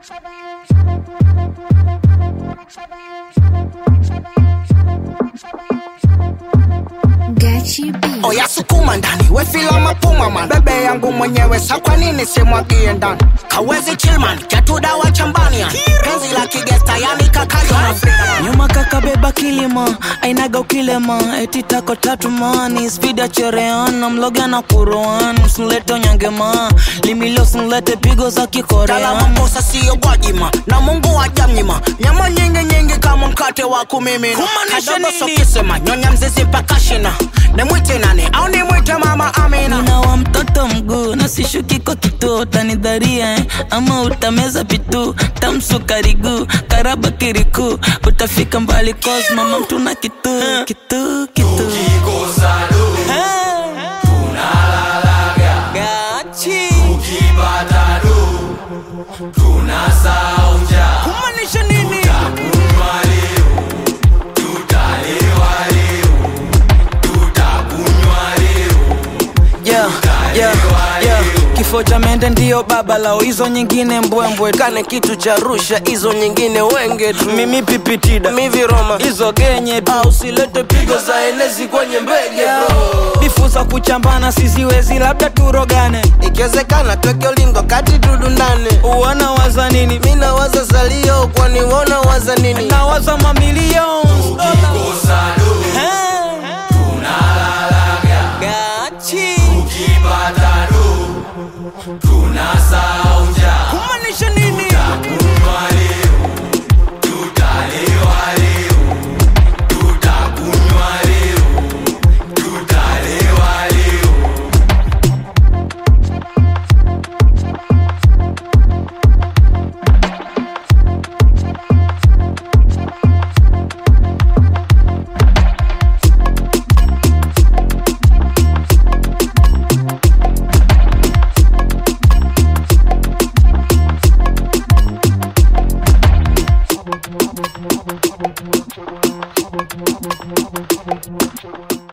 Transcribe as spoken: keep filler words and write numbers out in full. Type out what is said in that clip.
Oya sukuma ndani, we feel mapuma man. Bebe yangu mwenyewe sa kwa nini simwagie ndani. Kawezi chill man, katuda wa chambani ya penzi la kigesta yani kakayo. Nyuma kaka beba kilima, ainaga ukilema. Eti tako tatu mani, speed ya chereana. Mloga na kuroan, msunlete onyangema. Limilo sunlete pigo za kikorean. Kala makosa siyo gwajima, na mungu wajamnyima. Nyama nyingi nyingi kama mkate wa kumimina. Kadogo sokisema, nyonya mzizi mpaka shina. Nemwite nani, au nimwite mama Amina. Nina wa mtoto mguu, na sishuki kwa kitu. Utanidharia eh, ama utameza pitu. Tamsukarigu, karaba kiriku. Utafika mbali cause mama mtuna kitu. Kitu, kitu Ukikosa do, tunalalaga. Gachi Ukipata do, tunasauja. kumanisha nini? Tutakunywa leo, tutalewa leo. Tutakunywa leo, Yeah, yeah, yeah. Kifo cha mende ndiyo baba lao, hizo nyingine mbwembwe. Kane kitu cha rusha, hizo nyingine wenge tu. Mimi pipitida, Mivi Roma, hizo genye tu. au silete pigo za enezi kwenye mbege bro. Bifu za kuchambana siziwezi, labda turogane. Ikiwezekana tweke ulingo kati tudundane. Uwana waza nini? Mina waza salio, kwani wona waza nini? Na waza mamilions. ukikosa do, tunalalaga. Gachi Ukipata do, tunasauja. kumanisha nini? Tutakunywa